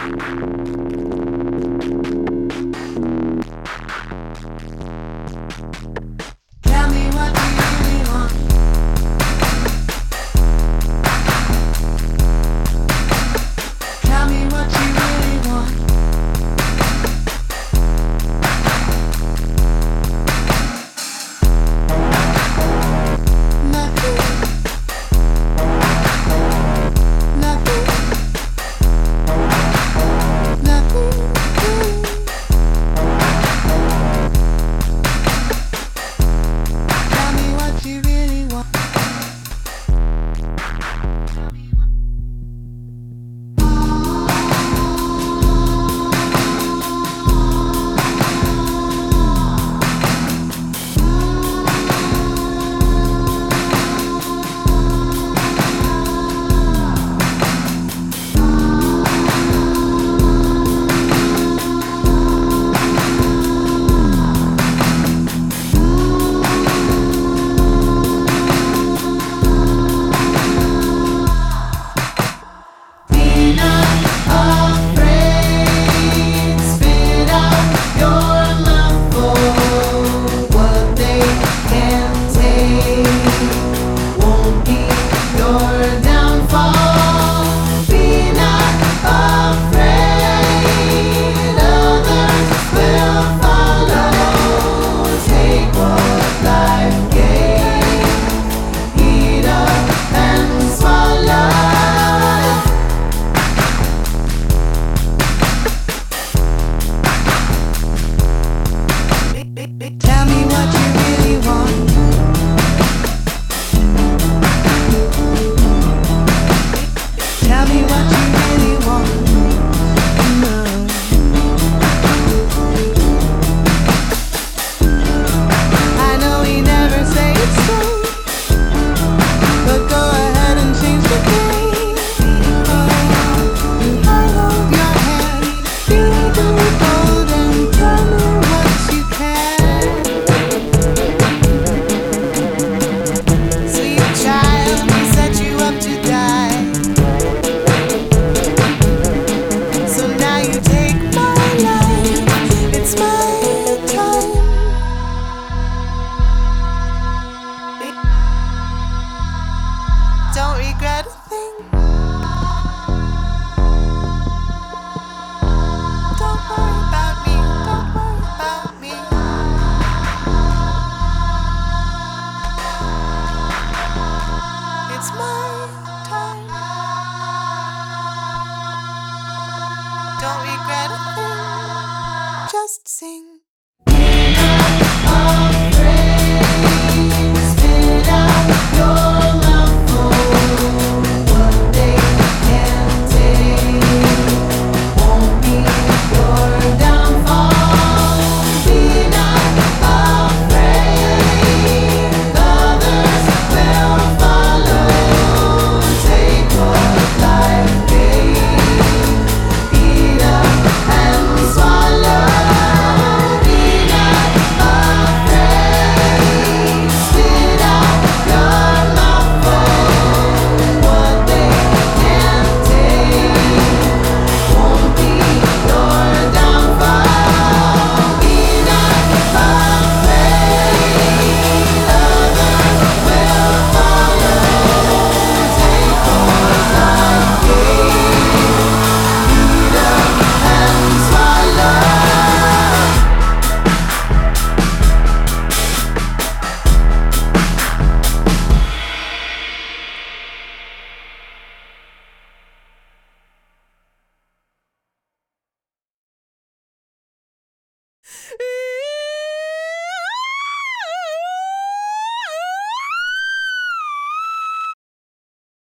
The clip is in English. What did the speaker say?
Tell me what you really want. Tell me what you really want. Nothing. Nothing. Nothing. Tell me what you really want. Be not afraid. Spit out your love for what they can't take. Won't be your downfall. Be not afraid. Others will follow. Take what life gave. Eat up and swallow. Tell me what you really want. Tell me what you really want. I know we never say it's so, but go ahead and change the game. I hold your hand, be bold and tell me what you can. Sweet child, we set you up to die. So now you take my life. It's my time. Don't regret a thing. Don't worry about me. Don't worry about me. It's my time. Don't regret a thing. Just sing.